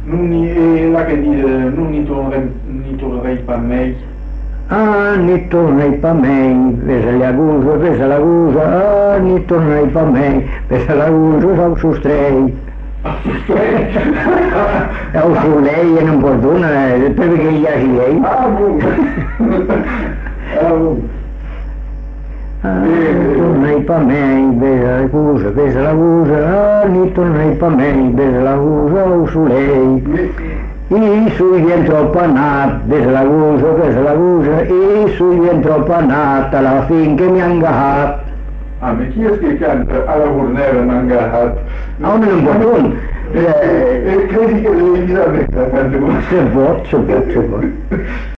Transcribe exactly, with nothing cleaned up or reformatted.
non ni la che dire, non ni tornerei, ni tornerei per me. Ah, ni tornei pa me, vesa l'agusa, vesa l'agusa, ah, ni tornei pa me, vesa l'agusa, sau sostrei. Au sulei e non perdona, perché gli hagi lei. Ah, bun. Ah, bun. Ah, ni tornei pa me, vesa l'agusa, vesa l'agusa, ah, ni tornei pa me, vesa l'agusa, au sulei. I sui vien troppo annat, vesa l'agusa, vesa l'agusa, i sui vien troppo annat, alla fin che mi han gahat. Ah, ma chi è che canta alla Gurnera Mangahat? Ah, non è un bottone. E credi che le Elisabetta canta? Se pot, se pot, se pot.